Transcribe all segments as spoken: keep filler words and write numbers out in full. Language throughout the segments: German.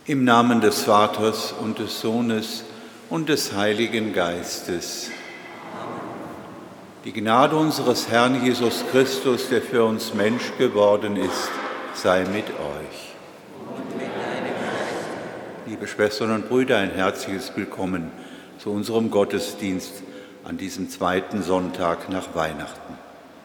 Im Namen des Vaters und des Sohnes und des Heiligen Geistes. Die Gnade unseres Herrn Jesus Christus, der für uns Mensch geworden ist, sei mit euch. Und mit deinem Geist. Liebe Schwestern und Brüder, ein herzliches Willkommen zu unserem Gottesdienst an diesem zweiten Sonntag nach Weihnachten.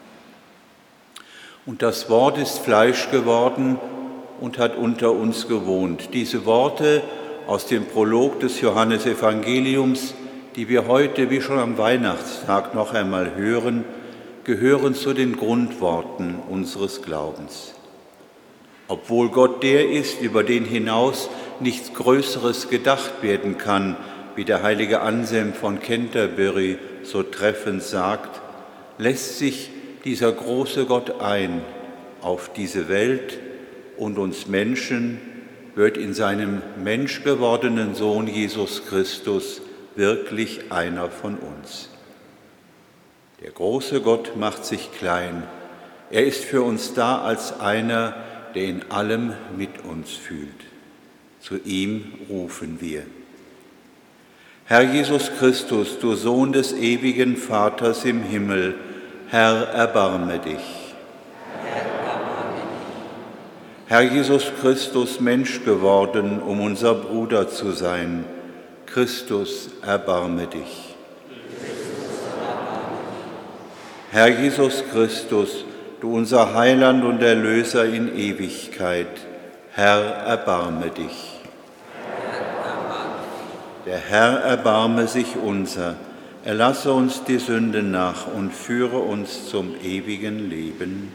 Und das Wort ist Fleisch geworden und hat unter uns gewohnt. Diese Worte aus dem Prolog des Johannesevangeliums, die wir heute wie schon am Weihnachtstag noch einmal hören, gehören zu den Grundworten unseres Glaubens. Obwohl Gott der ist, über den hinaus nichts Größeres gedacht werden kann, wie der heilige Anselm von Canterbury so treffend sagt, lässt sich dieser große Gott ein auf diese Welt und uns Menschen, wird in seinem menschgewordenen Sohn Jesus Christus wirklich einer von uns. Der große Gott macht sich klein. Er ist für uns da als einer, der in allem mit uns fühlt. Zu ihm rufen wir. Herr Jesus Christus, du Sohn des ewigen Vaters im Himmel, Herr, erbarme dich. Herr Jesus Christus, Mensch geworden, um unser Bruder zu sein, Christus, erbarme dich. Herr Jesus Christus, du unser Heiland und Erlöser in Ewigkeit, Herr, erbarme dich. Der Herr erbarme sich unser, erlasse uns die Sünden nach und führe uns zum ewigen Leben.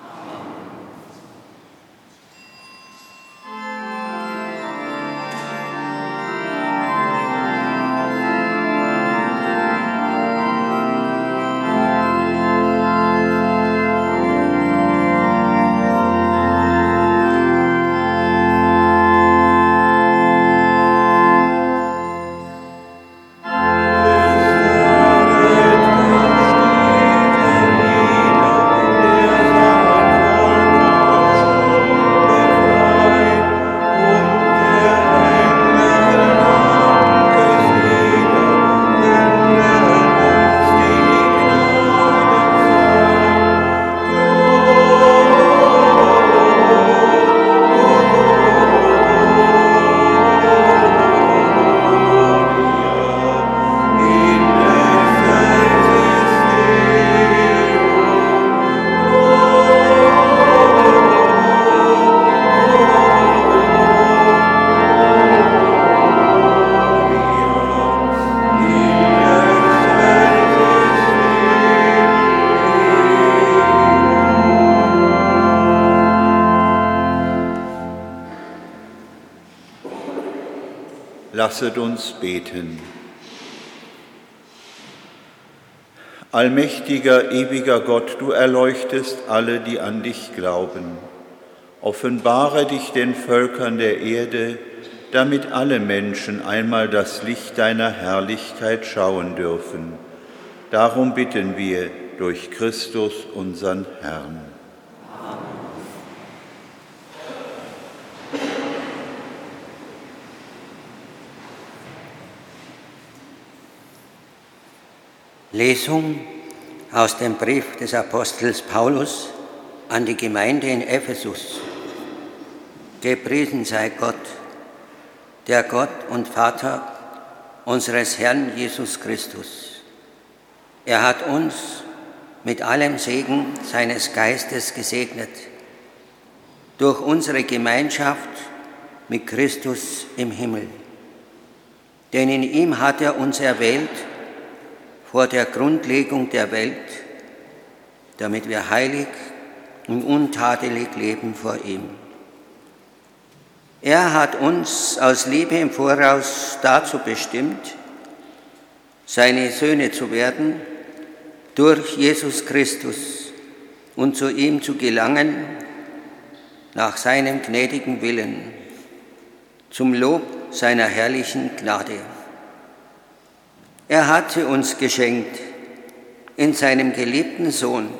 Lasset uns beten. Allmächtiger, ewiger Gott, du erleuchtest alle, die an dich glauben. Offenbare dich den Völkern der Erde, damit alle Menschen einmal das Licht deiner Herrlichkeit schauen dürfen. Darum bitten wir durch Christus, unseren Herrn. Lesung aus dem Brief des Apostels Paulus an die Gemeinde in Ephesus. Gepriesen sei Gott, der Gott und Vater unseres Herrn Jesus Christus. Er hat uns mit allem Segen seines Geistes gesegnet, durch unsere Gemeinschaft mit Christus im Himmel. Denn in ihm hat er uns erwählt, vor der Grundlegung der Welt, damit wir heilig und untadelig leben vor ihm. Er hat uns aus Liebe im Voraus dazu bestimmt, seine Söhne zu werden, durch Jesus Christus und zu ihm zu gelangen, nach seinem gnädigen Willen, zum Lob seiner herrlichen Gnade. Er hat sie uns geschenkt in seinem geliebten Sohn.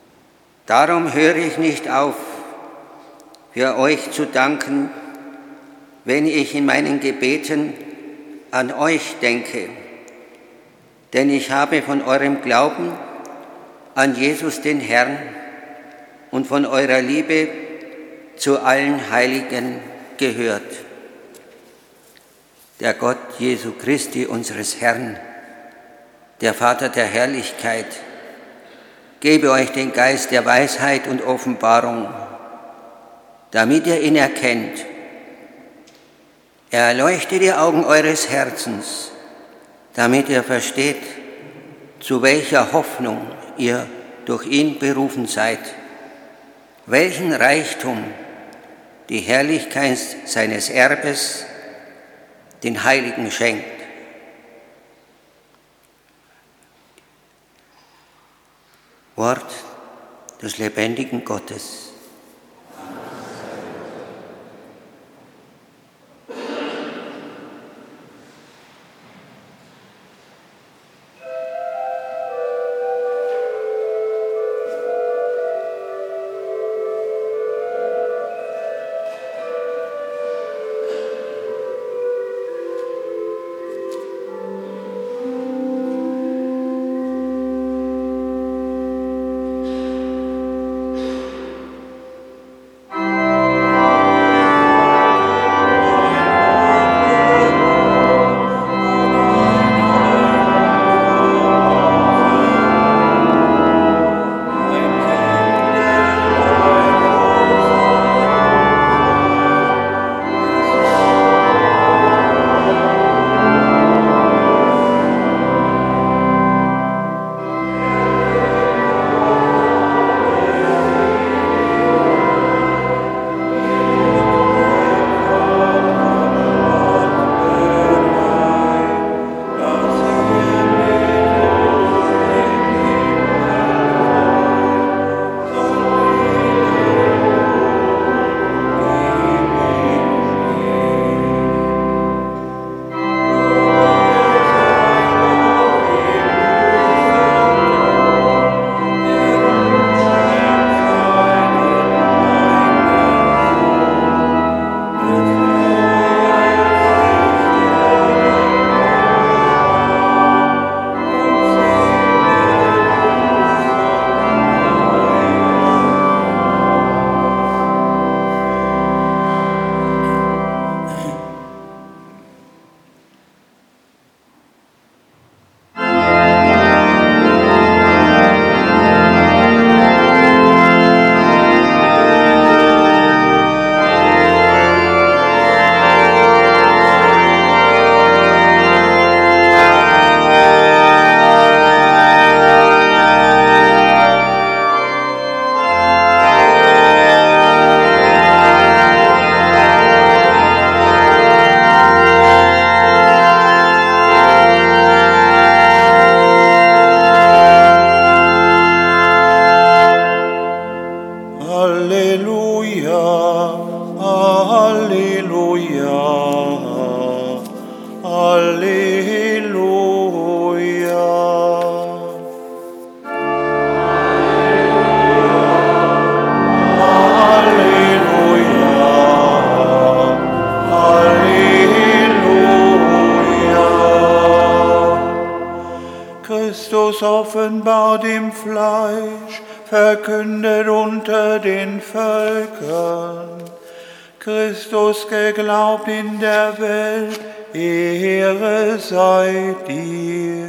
Darum höre ich nicht auf, für euch zu danken wenn ich in meinen Gebeten an euch denke, denn ich habe von eurem Glauben an Jesus den Herrn und von eurer Liebe zu allen Heiligen gehört. Der Gott Jesu Christi, unseres Herrn, der Vater der Herrlichkeit, gebe euch den Geist der Weisheit und Offenbarung, damit ihr ihn erkennt. Er erleuchte die Augen eures Herzens, damit ihr versteht, zu welcher Hoffnung ihr durch ihn berufen seid, welchen Reichtum die Herrlichkeit seines Erbes den Heiligen schenkt. Wort des lebendigen Gottes. offenbart im Fleisch, verkündet unter den Völkern. Christus geglaubt in der Welt, Ehre sei dir.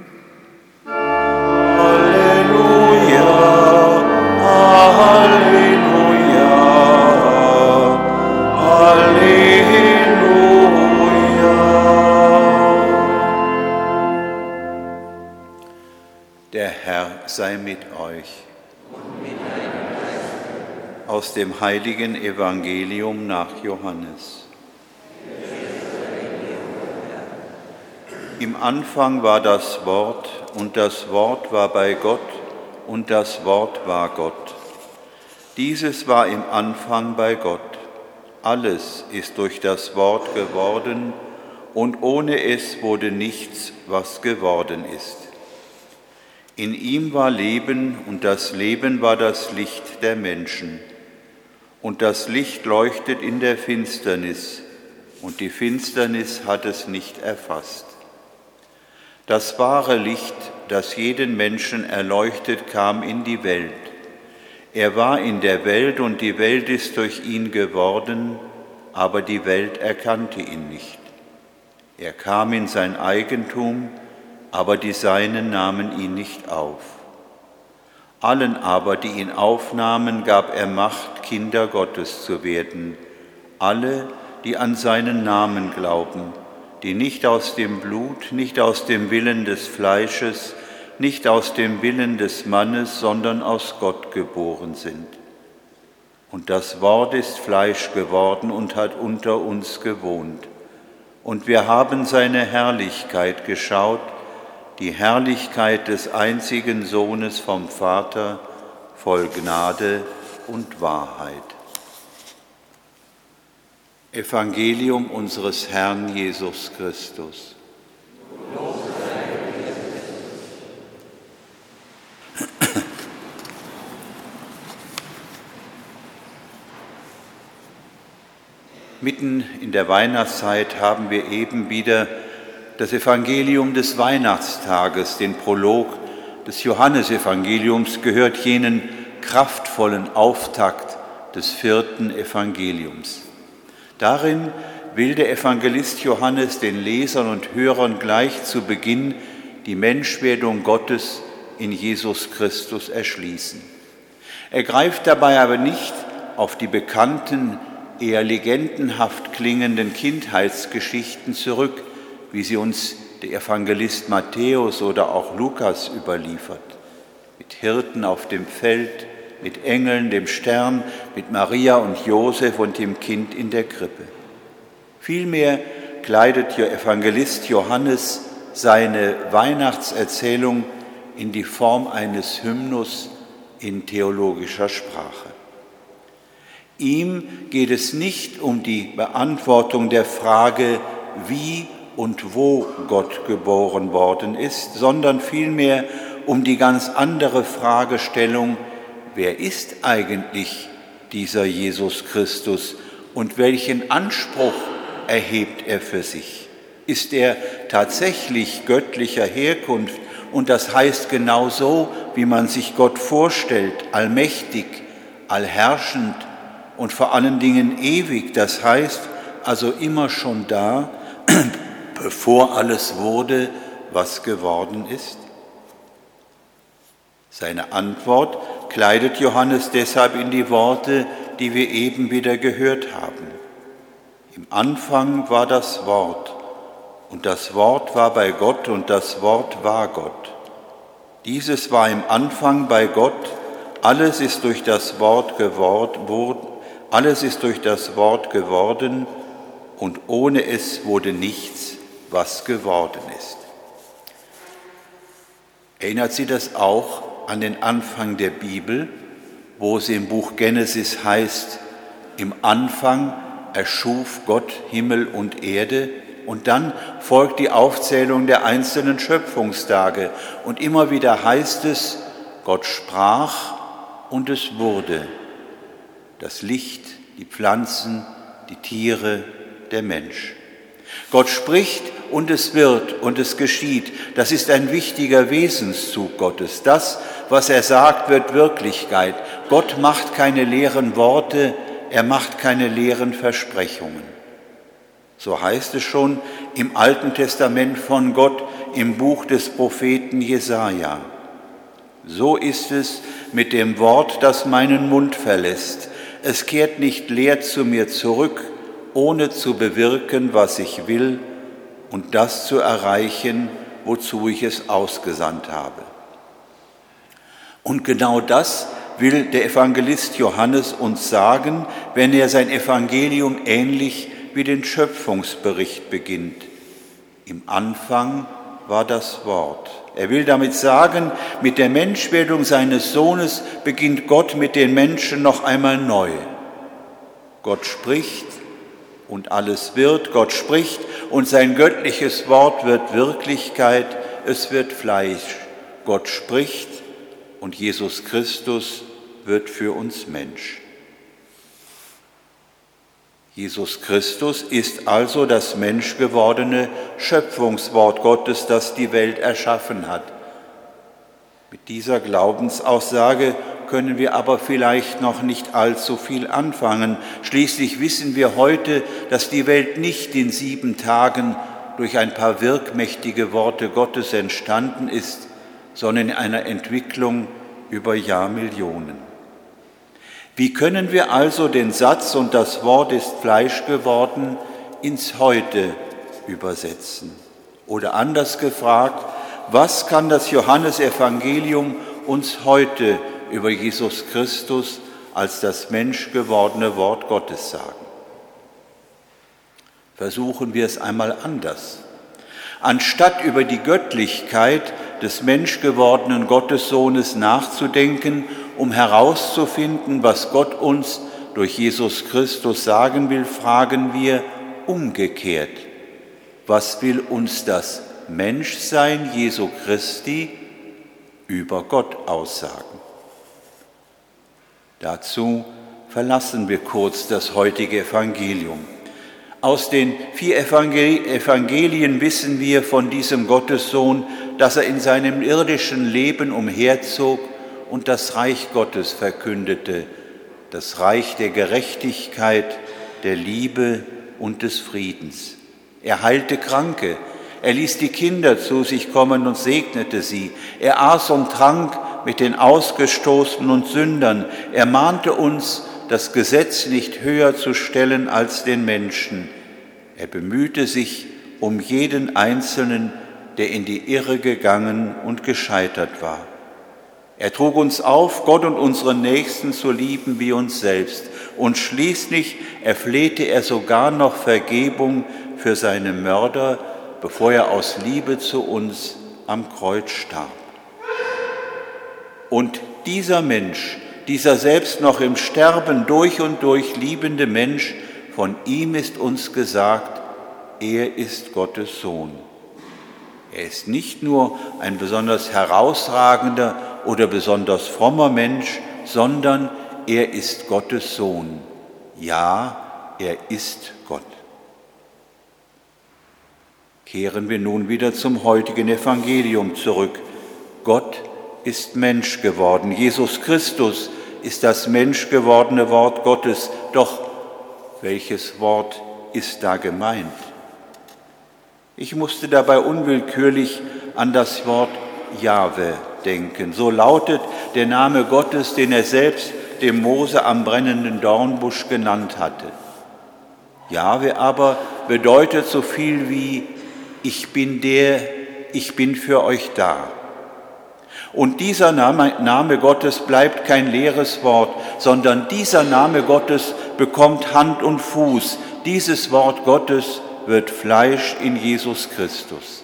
Halleluja, Halleluja, Halleluja. Der Herr sei mit euch. Aus dem heiligen Evangelium nach Johannes. Im Anfang war das Wort, und das Wort war bei Gott, und das Wort war Gott. Dieses war im Anfang bei Gott. Alles ist durch das Wort geworden, und ohne es wurde nichts, was geworden ist. In ihm war Leben, und das Leben war das Licht der Menschen. Und das Licht leuchtet in der Finsternis, und die Finsternis hat es nicht erfasst. Das wahre Licht, das jeden Menschen erleuchtet, kam in die Welt. Er war in der Welt und die Welt ist durch ihn geworden, aber die Welt erkannte ihn nicht. Er kam in sein Eigentum, aber die Seinen nahmen ihn nicht auf. Allen aber, die ihn aufnahmen, gab er Macht, Kinder Gottes zu werden, alle, die an seinen Namen glauben, die nicht aus dem Blut, nicht aus dem Willen des Fleisches, nicht aus dem Willen des Mannes, sondern aus Gott geboren sind. Und das Wort ist Fleisch geworden und hat unter uns gewohnt. Und wir haben seine Herrlichkeit geschaut, die Herrlichkeit des einzigen Sohnes vom Vater, voll Gnade und Wahrheit. Evangelium unseres Herrn Jesus Christus. Mitten in der Weihnachtszeit haben wir eben wieder das Evangelium des Weihnachtstages, den Prolog des Johannesevangeliums, gehört jenen kraftvollen Auftakt des vierten Evangeliums. Darin will der Evangelist Johannes den Lesern und Hörern gleich zu Beginn die Menschwerdung Gottes in Jesus Christus erschließen. Er greift dabei aber nicht auf die bekannten, eher legendenhaft klingenden Kindheitsgeschichten zurück, wie sie uns der Evangelist Matthäus oder auch Lukas überliefert. Mit Hirten auf dem Feld, mit Engeln, dem Stern, mit Maria und Josef und dem Kind in der Krippe. Vielmehr kleidet der Evangelist Johannes seine Weihnachtserzählung in die Form eines Hymnus in theologischer Sprache. Ihm geht es nicht um die Beantwortung der Frage, wie und wo Gott geboren worden ist, sondern vielmehr um die ganz andere Fragestellung, wer ist eigentlich dieser Jesus Christus und welchen Anspruch erhebt er für sich? Ist er tatsächlich göttlicher Herkunft und das heißt genau so, wie man sich Gott vorstellt, allmächtig, allherrschend und vor allen Dingen ewig, das heißt also immer schon da, bevor alles wurde, was geworden ist? Seine Antwort kleidet Johannes deshalb in die Worte, die wir eben wieder gehört haben. Im Anfang war das Wort, und das Wort war bei Gott, und das Wort war Gott. Dieses war im Anfang bei Gott, alles ist durch das Wort geworden, alles ist durch das Wort geworden, und ohne es wurde nichts, was geworden ist. Erinnert Sie das auch an den Anfang der Bibel, wo es im Buch Genesis heißt, im Anfang erschuf Gott Himmel und Erde, und dann folgt die Aufzählung der einzelnen Schöpfungstage und immer wieder heißt es, Gott sprach und es wurde. Das Licht, die Pflanzen, die Tiere, der Mensch. Gott spricht und es wird und es geschieht. Das ist ein wichtiger Wesenszug Gottes. Das, was er sagt, wird Wirklichkeit. Gott macht keine leeren Worte, er macht keine leeren Versprechungen. So heißt es schon im Alten Testament von Gott im Buch des Propheten Jesaja. So ist es mit dem Wort, das meinen Mund verlässt. Es kehrt nicht leer zu mir zurück, ohne zu bewirken, was ich will und das zu erreichen, wozu ich es ausgesandt habe. Und genau das will der Evangelist Johannes uns sagen, wenn er sein Evangelium ähnlich wie den Schöpfungsbericht beginnt. Im Anfang war das Wort. Er will damit sagen, mit der Menschwerdung seines Sohnes beginnt Gott mit den Menschen noch einmal neu. Gott spricht und alles wird, Gott spricht und sein göttliches Wort wird Wirklichkeit, es wird Fleisch. Gott spricht und Jesus Christus wird für uns Mensch. Jesus Christus ist also das menschgewordene Schöpfungswort Gottes, das die Welt erschaffen hat. Mit dieser Glaubensaussage können wir aber vielleicht noch nicht allzu viel anfangen. Schließlich wissen wir heute, dass die Welt nicht in sieben Tagen durch ein paar wirkmächtige Worte Gottes entstanden ist, sondern in einer Entwicklung über Jahrmillionen. Wie können wir also den Satz „und das Wort ist Fleisch geworden" ins Heute übersetzen? Oder anders gefragt, was kann das Johannesevangelium uns heute über Jesus Christus als das menschgewordene Wort Gottes sagen? Versuchen wir es einmal anders. Anstatt über die Göttlichkeit des menschgewordenen Gottessohnes nachzudenken, um herauszufinden, was Gott uns durch Jesus Christus sagen will, fragen wir umgekehrt: Was will uns das Menschsein Jesu Christi über Gott aussagen? Dazu verlassen wir kurz das heutige Evangelium. Aus den vier Evangelien wissen wir von diesem Gottessohn, dass er in seinem irdischen Leben umherzog und das Reich Gottes verkündete, das Reich der Gerechtigkeit, der Liebe und des Friedens. Er heilte Kranke, er ließ die Kinder zu sich kommen und segnete sie. Er aß und trank mit den Ausgestoßenen und Sündern. Er mahnte uns, das Gesetz nicht höher zu stellen als den Menschen. Er bemühte sich um jeden Einzelnen, der in die Irre gegangen und gescheitert war. Er trug uns auf, Gott und unseren Nächsten zu lieben wie uns selbst. Und schließlich erflehte er sogar noch Vergebung für seine Mörder, bevor er aus Liebe zu uns am Kreuz starb. Und dieser Mensch, dieser selbst noch im Sterben durch und durch liebende Mensch, von ihm ist uns gesagt, er ist Gottes Sohn. Er ist nicht nur ein besonders herausragender oder besonders frommer Mensch, sondern er ist Gottes Sohn. Ja, er ist Gott. Kehren wir nun wieder zum heutigen Evangelium zurück. Gott ist Mensch geworden. Jesus Christus ist das menschgewordene Wort Gottes. Doch welches Wort ist da gemeint? Ich musste dabei unwillkürlich an das Wort Jahwe denken. So lautet der Name Gottes, den er selbst dem Mose am brennenden Dornbusch genannt hatte. Jahwe aber bedeutet so viel wie: Ich bin der, ich bin für euch da. Und dieser Name, Name Gottes bleibt kein leeres Wort, sondern dieser Name Gottes bekommt Hand und Fuß. Dieses Wort Gottes wird Fleisch in Jesus Christus.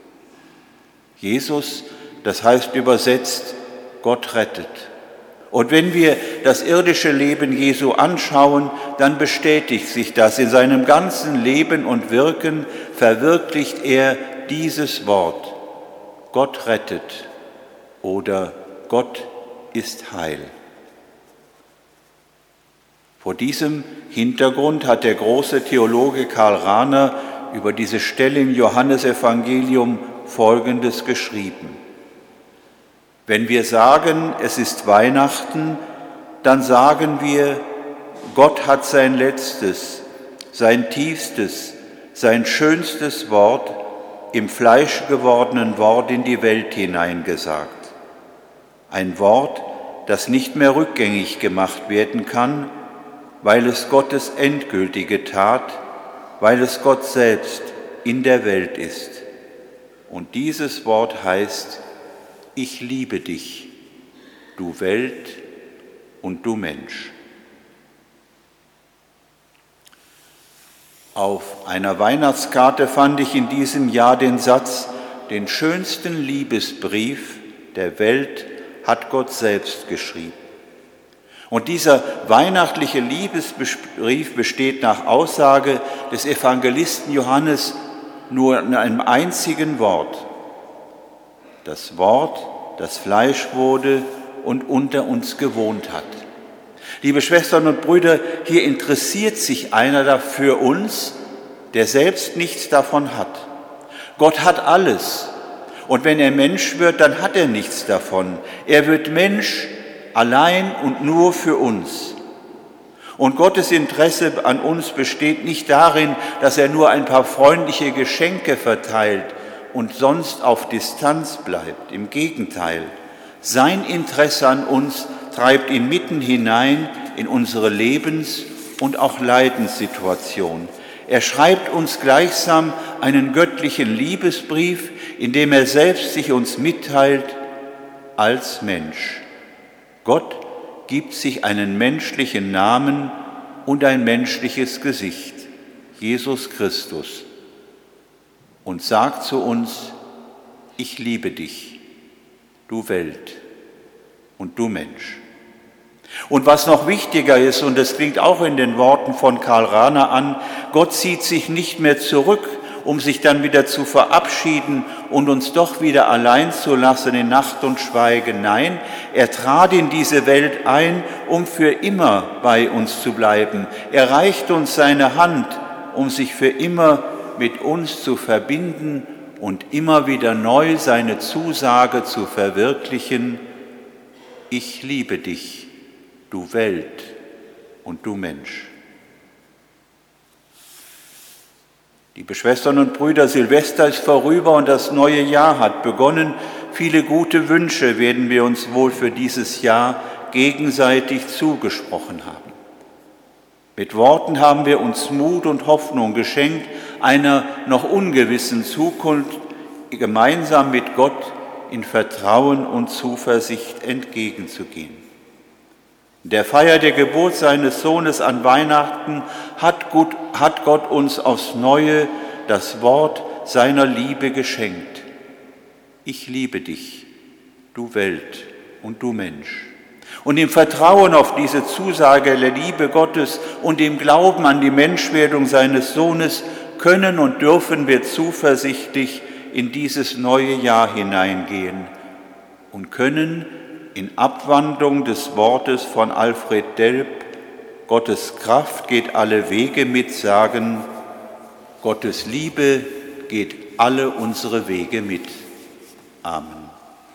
Jesus, das heißt übersetzt, Gott rettet. Und wenn wir das irdische Leben Jesu anschauen, dann bestätigt sich das. In seinem ganzen Leben und Wirken verwirklicht er dieses Wort: Gott rettet oder Gott ist Heil. Vor diesem Hintergrund hat der große Theologe Karl Rahner über diese Stelle im Johannesevangelium Folgendes geschrieben: Wenn wir sagen, es ist Weihnachten, dann sagen wir, Gott hat sein letztes, sein tiefstes, sein schönstes Wort im fleischgewordenen Wort in die Welt hineingesagt. Ein Wort, das nicht mehr rückgängig gemacht werden kann, weil es Gottes endgültige Tat, weil es Gott selbst in der Welt ist. Und dieses Wort heißt: Ich liebe dich, du Welt und du Mensch. Auf einer Weihnachtskarte fand ich in diesem Jahr den Satz: Den schönsten Liebesbrief der Welt hat Gott selbst geschrieben. Und dieser weihnachtliche Liebesbrief besteht nach Aussage des Evangelisten Johannes nur in einem einzigen Wort: Das Wort, das Fleisch wurde und unter uns gewohnt hat. Liebe Schwestern und Brüder, hier interessiert sich einer dafür uns, der selbst nichts davon hat. Gott hat alles. Und wenn er Mensch wird, dann hat er nichts davon. Er wird Mensch allein und nur für uns. Und Gottes Interesse an uns besteht nicht darin, dass er nur ein paar freundliche Geschenke verteilt und sonst auf Distanz bleibt. Im Gegenteil, sein Interesse an uns treibt ihn mitten hinein in unsere Lebens- und auch Leidenssituation. Er schreibt uns gleichsam einen göttlichen Liebesbrief, in dem er selbst sich uns mitteilt als Mensch. Gott gibt sich einen menschlichen Namen und ein menschliches Gesicht, Jesus Christus, und sagt zu uns: Ich liebe dich, du Welt und du Mensch. Und was noch wichtiger ist, und das klingt auch in den Worten von Karl Rahner an, Gott zieht sich nicht mehr zurück, um sich dann wieder zu verabschieden und uns doch wieder allein zu lassen in Nacht und Schweigen. Nein, er trat in diese Welt ein, um für immer bei uns zu bleiben. Er reicht uns seine Hand, um sich für immer mit uns zu verbinden und immer wieder neu seine Zusage zu verwirklichen: Ich liebe dich, du Welt und du Mensch. Liebe Schwestern und Brüder, Silvester ist vorüber und das neue Jahr hat begonnen. Viele gute Wünsche werden wir uns wohl für dieses Jahr gegenseitig zugesprochen haben. Mit Worten haben wir uns Mut und Hoffnung geschenkt, einer noch ungewissen Zukunft gemeinsam mit Gott in Vertrauen und Zuversicht entgegenzugehen. In der Feier der Geburt seines Sohnes an Weihnachten hat Gott, hat Gott uns aufs Neue das Wort seiner Liebe geschenkt. Ich liebe dich, du Welt und du Mensch. Und im Vertrauen auf diese Zusage der Liebe Gottes und im Glauben an die Menschwerdung seines Sohnes können und dürfen wir zuversichtlich in dieses neue Jahr hineingehen und können in Abwandlung des Wortes von Alfred Delp, Gottes Kraft geht alle Wege mit, sagen: Gottes Liebe geht alle unsere Wege mit. Amen.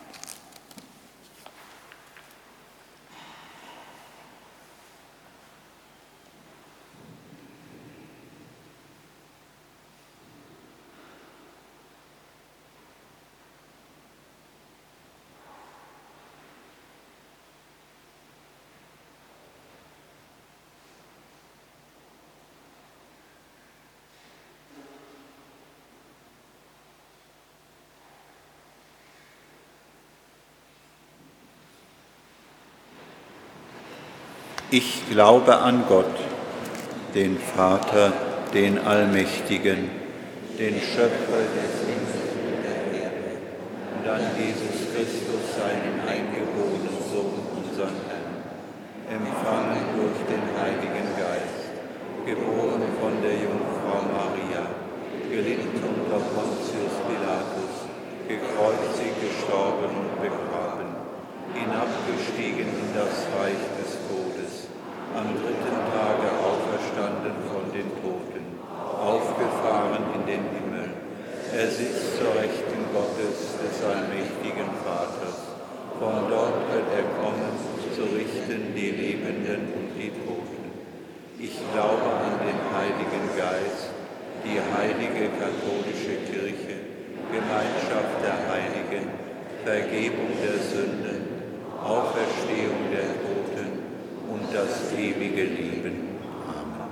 Ich glaube an Gott, den Vater, den Allmächtigen, den Schöpfer des Himmels und der Erde, und an Jesus Christus, seinen eingeborenen Sohn, unseren Herrn, empfangen durch den Heiligen Geist, geboren von der Jungfrau Maria, gelitten unter Pontius Pilatus, gekreuzigt, gestorben und begraben, hinabgestiegen in das Reich des Todes, am dritten Tage auferstanden von den Toten, aufgefahren in den Himmel. Er sitzt zur Rechten Gottes, des allmächtigen Vaters. Von dort wird er kommen, zu richten die Lebenden und die Toten. Ich glaube an den Heiligen Geist, die heilige katholische Kirche, Gemeinschaft der Heiligen, Vergebung der Sünden, Auferstehung der Toten und das ewige Leben. Amen.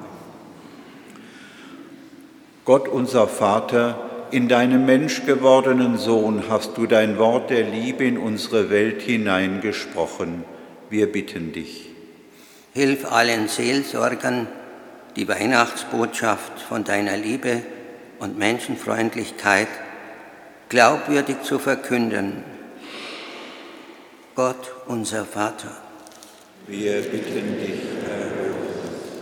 Gott, unser Vater, in deinem menschgewordenen Sohn hast du dein Wort der Liebe in unsere Welt hineingesprochen. Wir bitten dich. Hilf allen Seelsorgern, die Weihnachtsbotschaft von deiner Liebe und Menschenfreundlichkeit glaubwürdig zu verkünden. Gott, unser Vater, wir bitten dich, erhöre uns.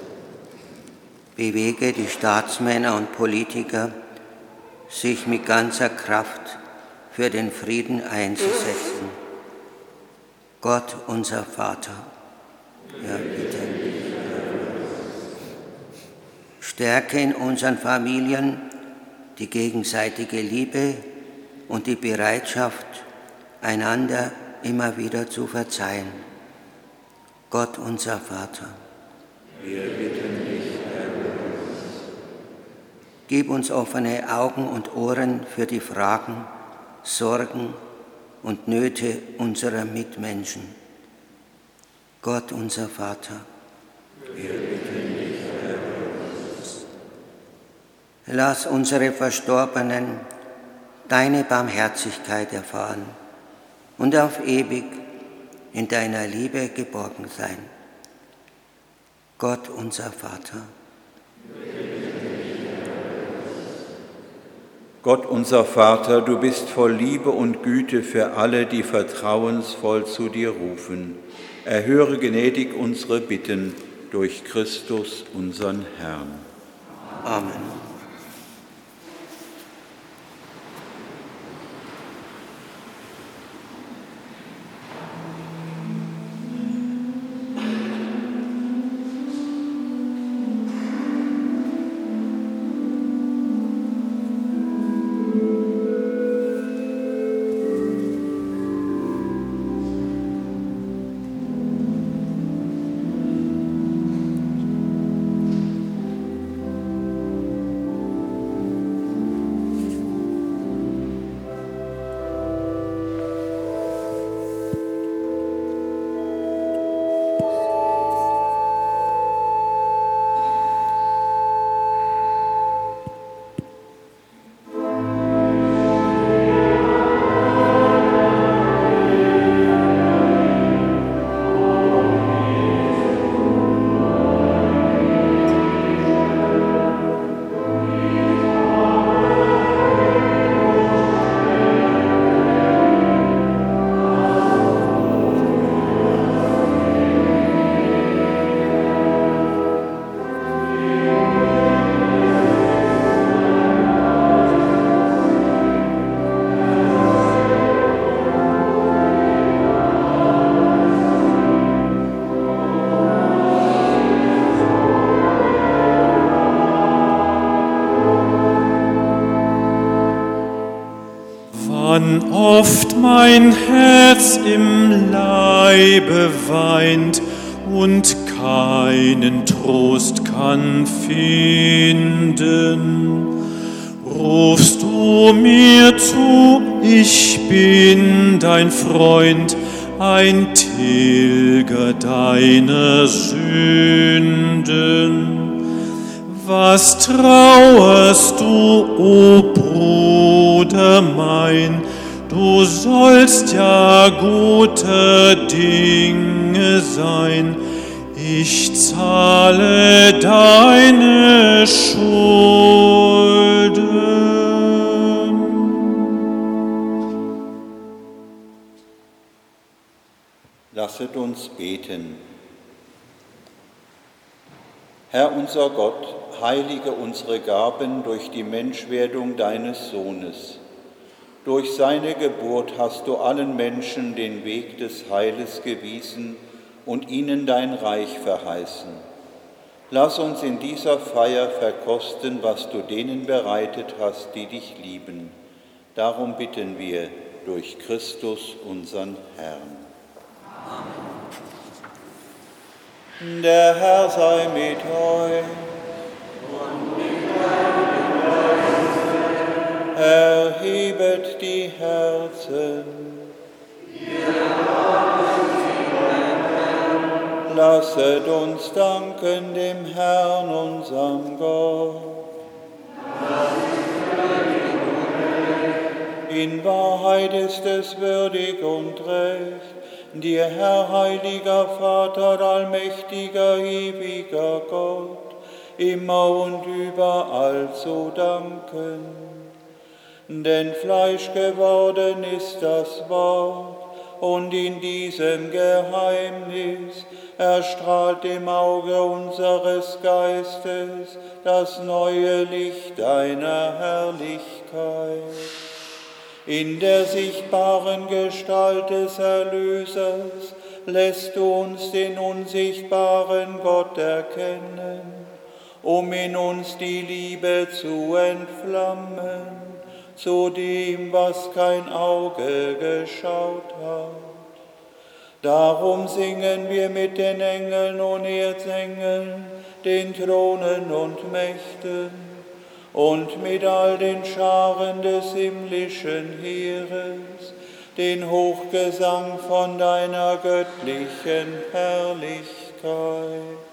Bewege die Staatsmänner und Politiker, sich mit ganzer Kraft für den Frieden einzusetzen. Gott, unser Vater, wir bitten dich. Stärke in unseren Familien die gegenseitige Liebe und die Bereitschaft, einander immer wieder zu verzeihen. Gott, unser Vater, wir bitten dich, Herr. Gib uns offene Augen und Ohren für die Fragen, Sorgen und Nöte unserer Mitmenschen. Gott, unser Vater, wir bitten dich, Herr. Lass unsere Verstorbenen deine Barmherzigkeit erfahren und auf ewig in deiner Liebe geborgen sein. Gott, unser Vater. Gott, unser Vater, du bist voll Liebe und Güte für alle, die vertrauensvoll zu dir rufen. Erhöre gnädig unsere Bitten durch Christus, unseren Herrn. Amen. Wann oft mein Herz im Leibe weint und keinen Trost kann finden, rufst du mir zu, ich bin dein Freund, ein Tilger deiner Sünden. Was trauerst du, o Bruder mein, du sollst ja guter Dinge sein, ich zahle deine Schulden. Lasset uns beten. Herr unser Gott, heilige unsere Gaben durch die Menschwerdung deines Sohnes. Durch seine Geburt hast du allen Menschen den Weg des Heiles gewiesen und ihnen dein Reich verheißen. Lass uns in dieser Feier verkosten, was du denen bereitet hast, die dich lieben. Darum bitten wir durch Christus, unseren Herrn. Amen. Der Herr sei mit euch. Und mit deinem Geiste. Erhebet die Herzen. Wir haben sie beim Herrn. Lasset uns danken dem Herrn, unserem Gott. Das ist würdig und recht. In Wahrheit ist es würdig und recht, dir, Herr, heiliger Vater, allmächtiger, ewiger Gott, immer und überall zu danken. Denn Fleisch geworden ist das Wort, und in diesem Geheimnis erstrahlt im Auge unseres Geistes das neue Licht deiner Herrlichkeit. In der sichtbaren Gestalt des Erlösers lässt du uns den unsichtbaren Gott erkennen um in uns die Liebe zu entflammen, zu dem, was kein Auge geschaut hat. Darum singen wir mit den Engeln und Erzengeln, den Thronen und Mächten und mit all den Scharen des himmlischen Heeres den Hochgesang von deiner göttlichen Herrlichkeit.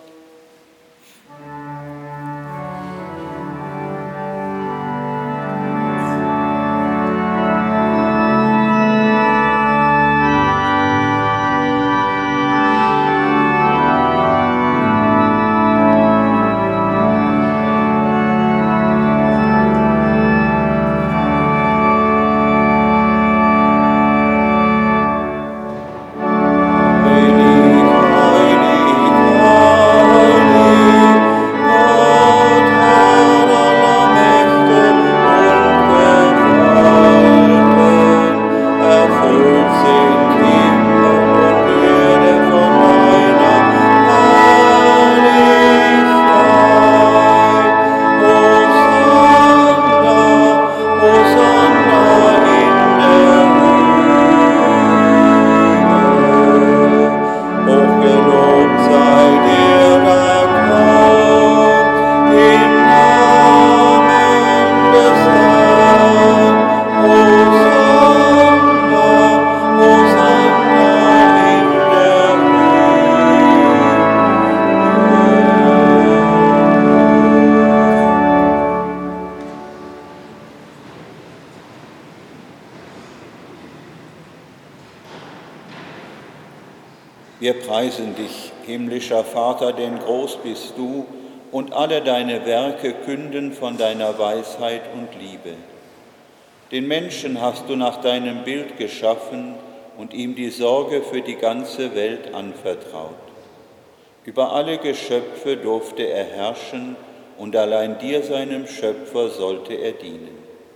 Wir preisen dich, himmlischer Vater, denn groß bist du, und alle deine Werke künden von deiner Weisheit und Liebe. Den Menschen hast du nach deinem Bild geschaffen und ihm die Sorge für die ganze Welt anvertraut. Über alle Geschöpfe durfte er herrschen, und allein dir, seinem Schöpfer, sollte er dienen.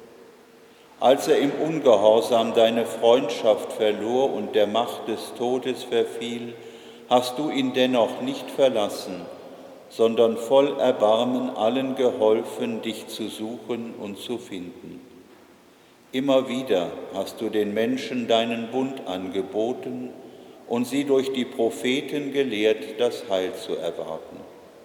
Als er im Ungehorsam deine Freundschaft verlor und der Macht des Todes verfiel, hast du ihn dennoch nicht verlassen, sondern voll Erbarmen allen geholfen, dich zu suchen und zu finden. Immer wieder hast du den Menschen deinen Bund angeboten und sie durch die Propheten gelehrt, das Heil zu erwarten.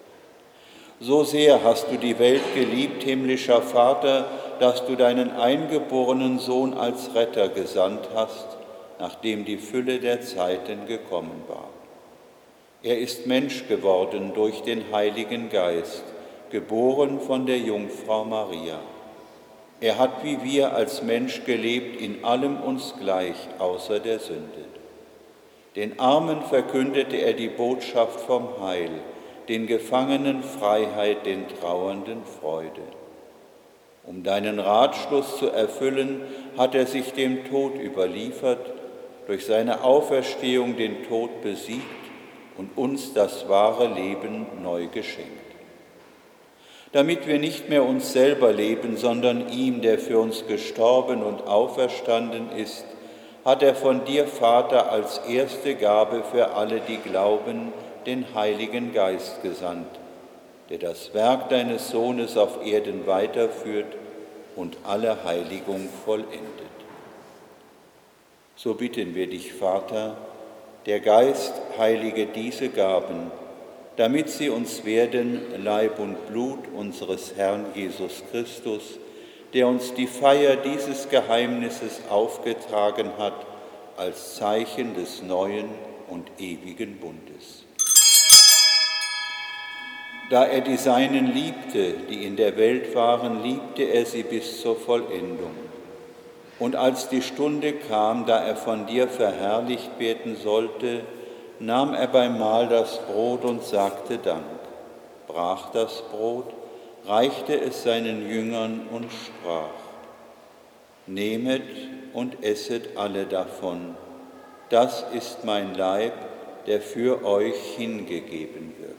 So sehr hast du die Welt geliebt, himmlischer Vater, dass du deinen eingeborenen Sohn als Retter gesandt hast, nachdem die Fülle der Zeiten gekommen war. Er ist Mensch geworden durch den Heiligen Geist, geboren von der Jungfrau Maria. Er hat wie wir als Mensch gelebt, in allem uns gleich, außer der Sünde. Den Armen verkündete er die Botschaft vom Heil, den Gefangenen Freiheit, den Trauernden Freude. Um deinen Ratschluss zu erfüllen, hat er sich dem Tod überliefert, durch seine Auferstehung den Tod besiegt und uns das wahre Leben neu geschenkt. Damit wir nicht mehr uns selber leben, sondern ihm, der für uns gestorben und auferstanden ist, hat er von dir, Vater, als erste Gabe für alle, die glauben, den Heiligen Geist gesandt, der das Werk deines Sohnes auf Erden weiterführt und alle Heiligung vollendet. So bitten wir dich, Vater, der Geist heilige diese Gaben, damit sie uns werden Leib und Blut unseres Herrn Jesus Christus, der uns die Feier dieses Geheimnisses aufgetragen hat als Zeichen des neuen und ewigen Bundes. Da er die Seinen liebte, die in der Welt waren, liebte er sie bis zur Vollendung. Und als die Stunde kam, da er von dir verherrlicht werden sollte, nahm er beim Mahl das Brot und sagte Dank, brach das Brot, reichte es seinen Jüngern und sprach: Nehmet und esset alle davon, das ist mein Leib, der für euch hingegeben wird.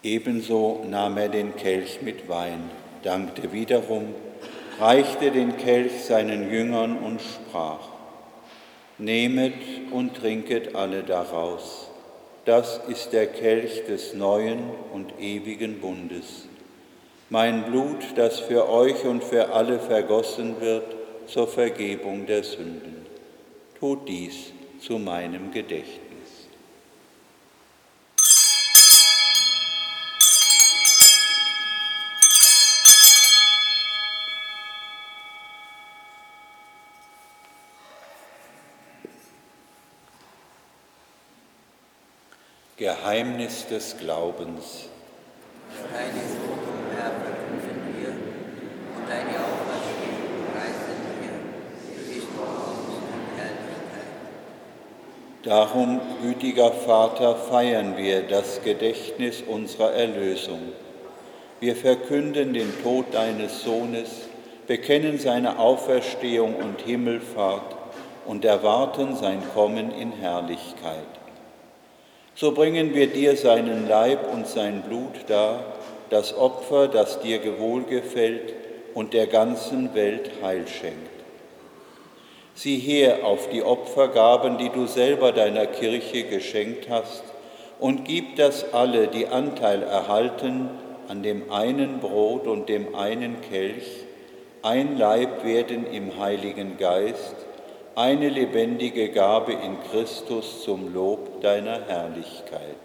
Ebenso nahm er den Kelch mit Wein, dankte wiederum, reichte den Kelch seinen Jüngern und sprach: Nehmet und trinket alle daraus. Das ist der Kelch des neuen und ewigen Bundes. Mein Blut, das für euch und für alle vergossen wird zur Vergebung der Sünden. Tut dies zu meinem Gedächtnis. Geheimnis des Glaubens. Deine Tod, Herr, verkünden wir, und deine Auferstehung preisen wir, bis du kommst in Herrlichkeit. Darum, gütiger Vater, feiern wir das Gedächtnis unserer Erlösung. Wir verkünden den Tod deines Sohnes, bekennen seine Auferstehung und Himmelfahrt und erwarten sein Kommen in Herrlichkeit. So bringen wir dir seinen Leib und sein Blut dar, das Opfer, das dir wohlgefällt und der ganzen Welt Heil schenkt. Sieh her auf die Opfergaben, die du selber deiner Kirche geschenkt hast, und gib, dass alle, die Anteil erhalten an dem einen Brot und dem einen Kelch, ein Leib werden im Heiligen Geist, eine lebendige Gabe in Christus zum Lob deiner Herrlichkeit.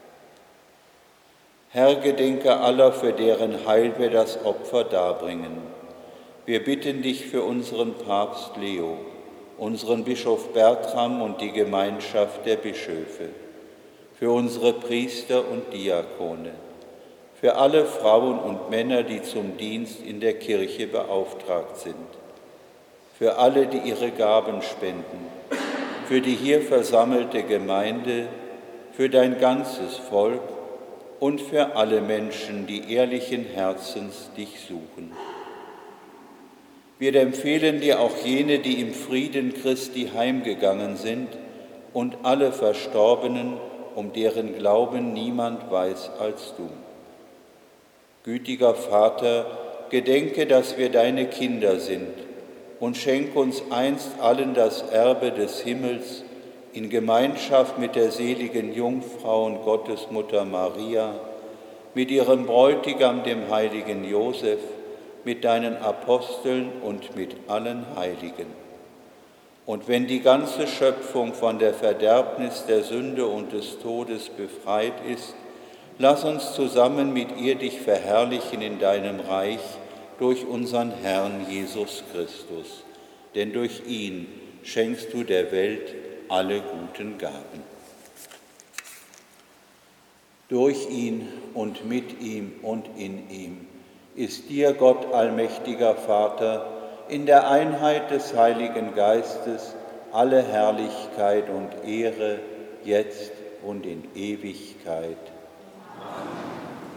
Herr, gedenke aller, für deren Heil wir das Opfer darbringen. Wir bitten dich für unseren Papst Leo, unseren Bischof Bertram und die Gemeinschaft der Bischöfe, für unsere Priester und Diakone, für alle Frauen und Männer, die zum Dienst in der Kirche beauftragt sind, für alle, die ihre Gaben spenden, für die hier versammelte Gemeinde, für dein ganzes Volk und für alle Menschen, die ehrlichen Herzens dich suchen. Wir empfehlen dir auch jene, die im Frieden Christi heimgegangen sind, und alle Verstorbenen, um deren Glauben niemand weiß als du. Gütiger Vater, gedenke, dass wir deine Kinder sind, und schenk uns einst allen das Erbe des Himmels in Gemeinschaft mit der seligen Jungfrau und Gottesmutter Maria, mit ihrem Bräutigam, dem heiligen Josef, mit deinen Aposteln und mit allen Heiligen. Und wenn die ganze Schöpfung von der Verderbnis der Sünde und des Todes befreit ist, lass uns zusammen mit ihr dich verherrlichen in deinem Reich, durch unseren Herrn Jesus Christus, denn durch ihn schenkst du der Welt alle guten Gaben. Durch ihn und mit ihm und in ihm ist dir, Gott allmächtiger Vater, in der Einheit des Heiligen Geistes alle Herrlichkeit und Ehre, jetzt und in Ewigkeit. Amen.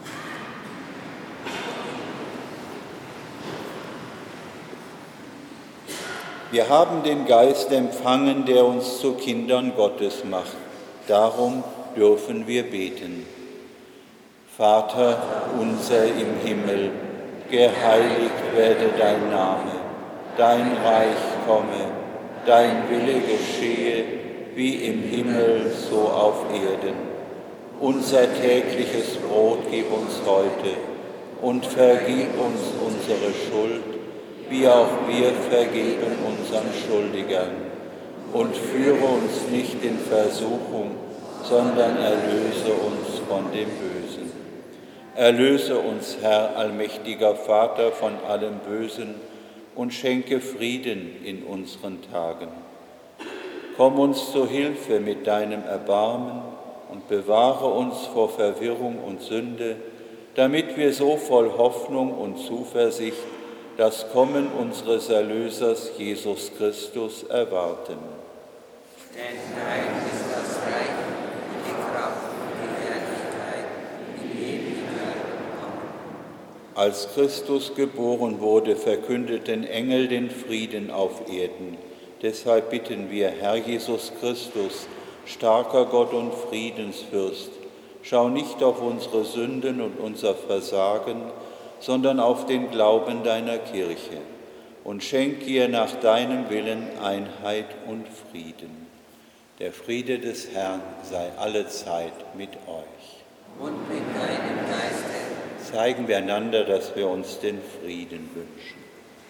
Wir haben den Geist empfangen, der uns zu Kindern Gottes macht. Darum dürfen wir beten. Vater unser im Himmel, geheiligt werde dein Name, dein Reich komme, dein Wille geschehe, wie im Himmel so auf Erden. Unser tägliches Brot gib uns heute und vergib uns unsere Schuld, wie auch wir vergeben unseren Schuldigern. Und führe uns nicht in Versuchung, sondern erlöse uns von dem Bösen. Erlöse uns, Herr, allmächtiger Vater, von allem Bösen und schenke Frieden in unseren Tagen. Komm uns zu Hilfe mit deinem Erbarmen und bewahre uns vor Verwirrung und Sünde, damit wir so voll Hoffnung und Zuversicht das Kommen unseres Erlösers Jesus Christus erwarten. Denn dein ist das Reich, die Kraft und die Herrlichkeit in Ewigkeit. Amen. Als Christus geboren wurde, verkündeten Engel den Frieden auf Erden. Deshalb bitten wir, Herr Jesus Christus, starker Gott und Friedensfürst, Schau nicht auf unsere Sünden und unser Versagen, sondern auf den Glauben deiner Kirche und schenk ihr nach deinem Willen Einheit und Frieden. Der Friede des Herrn sei allezeit mit euch. Und mit deinem Geiste. Zeigen wir einander, dass wir uns den Frieden wünschen.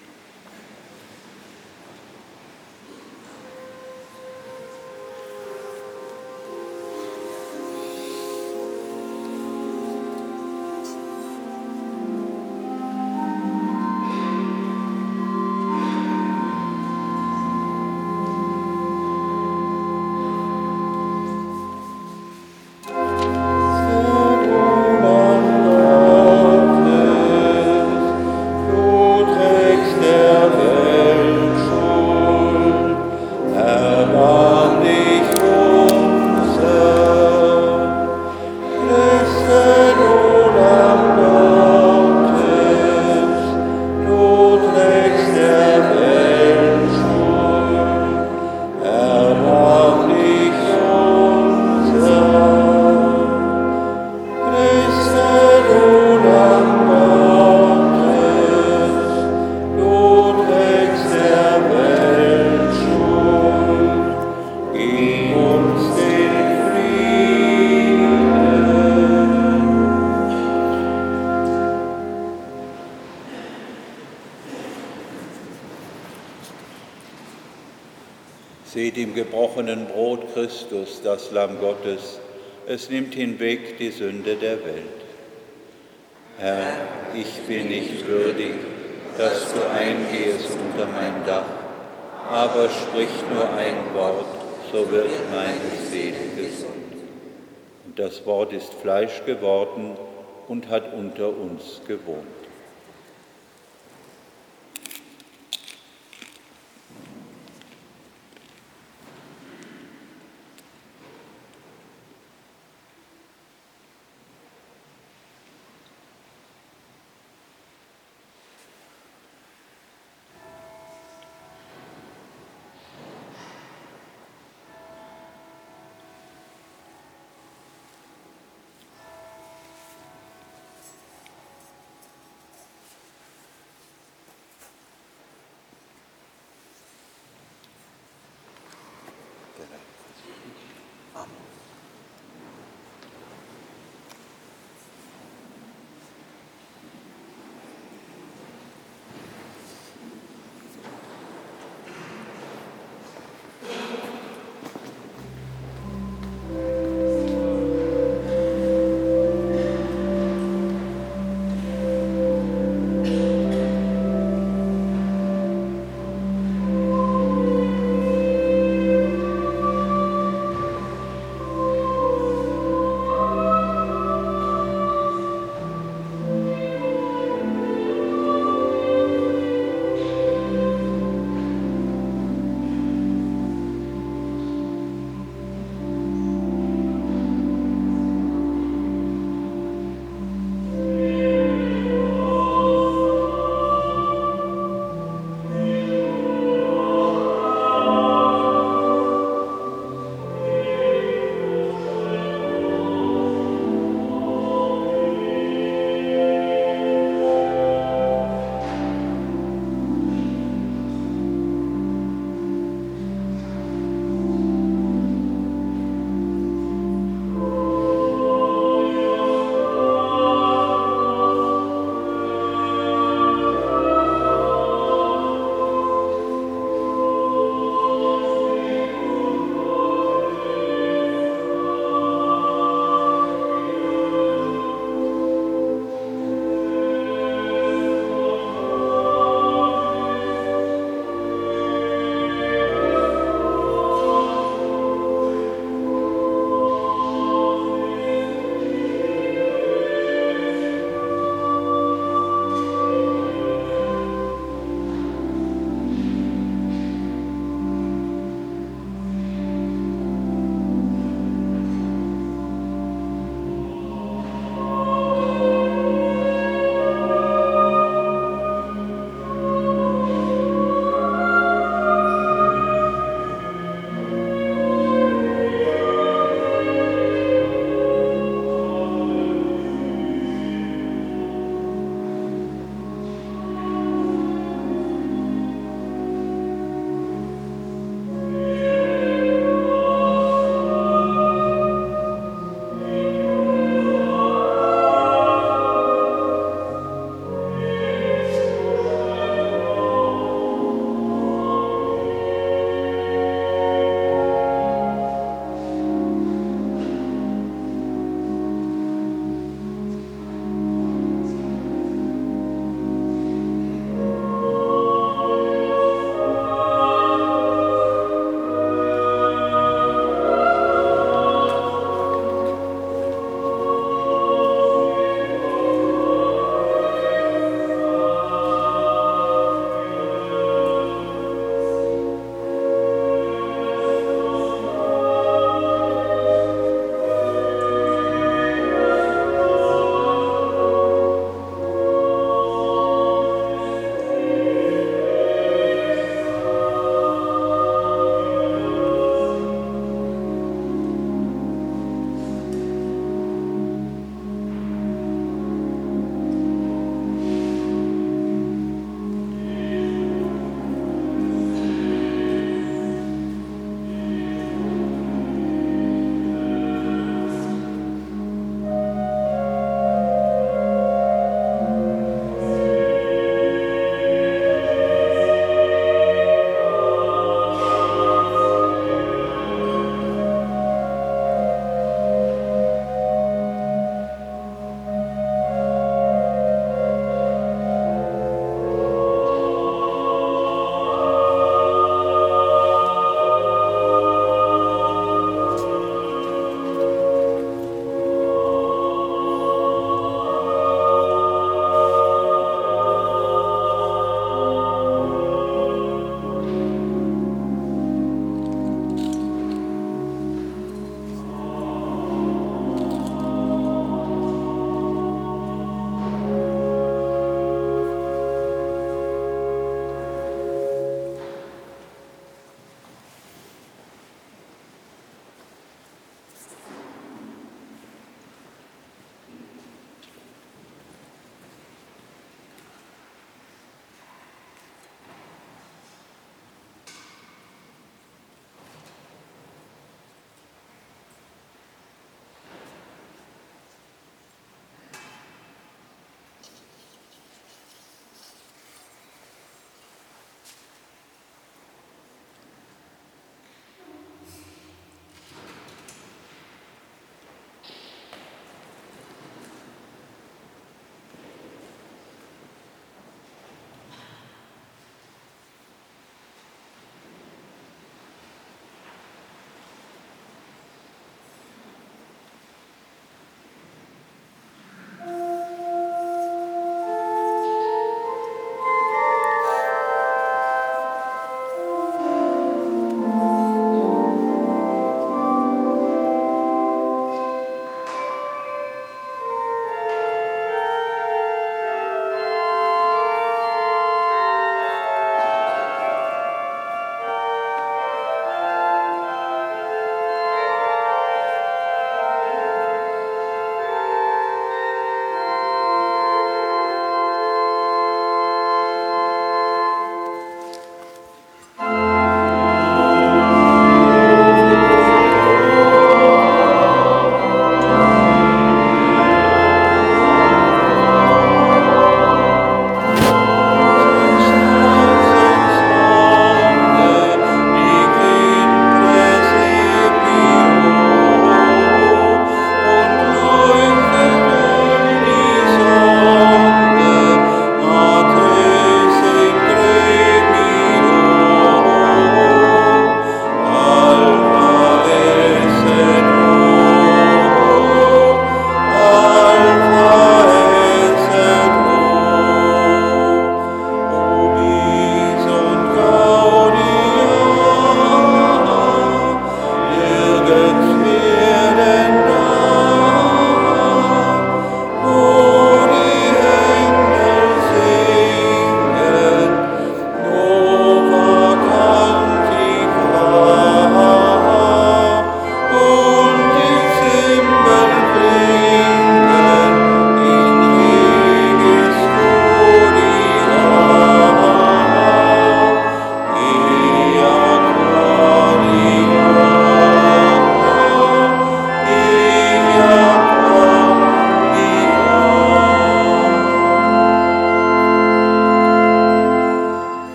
Seht im gebrochenen Brot Christus, das Lamm Gottes, es nimmt hinweg die Sünde der Welt. Herr, ich bin nicht würdig, dass du eingehst unter mein Dach, aber sprich nur ein Wort, so wird meine Seele gesund. Und das Wort ist Fleisch geworden und hat unter uns gewohnt.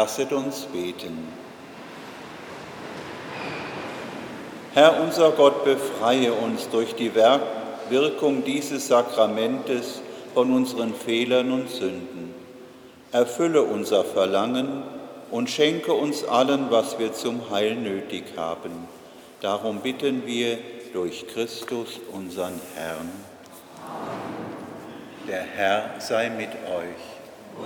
Lasset uns beten. Herr unser Gott, befreie uns durch die Wirkung dieses Sakramentes von unseren Fehlern und Sünden. Erfülle unser Verlangen und schenke uns allen, was wir zum Heil nötig haben. Darum bitten wir durch Christus, unseren Herrn. Der Herr sei mit euch.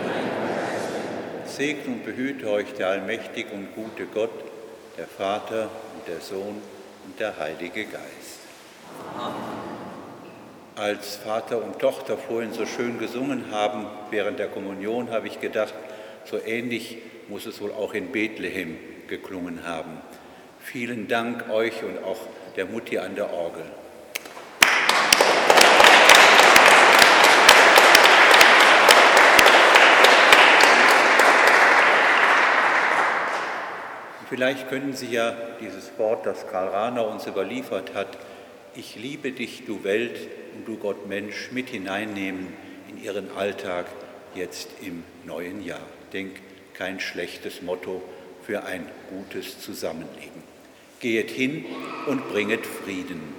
Segne und behüte euch der allmächtige und gute Gott, der Vater und der Sohn und der Heilige Geist. Als Vater und Tochter vorhin so schön gesungen haben, während der Kommunion, habe ich gedacht, so ähnlich muss es wohl auch in Bethlehem geklungen haben. Vielen Dank euch und auch der Mutti an der Orgel. Vielleicht können Sie ja dieses Wort, das Karl Rahner uns überliefert hat, ich liebe dich, du Welt und du Gott Mensch, mit hineinnehmen in Ihren Alltag jetzt im neuen Jahr. Ich denke, kein schlechtes Motto für ein gutes Zusammenleben. Gehet hin und bringet Frieden.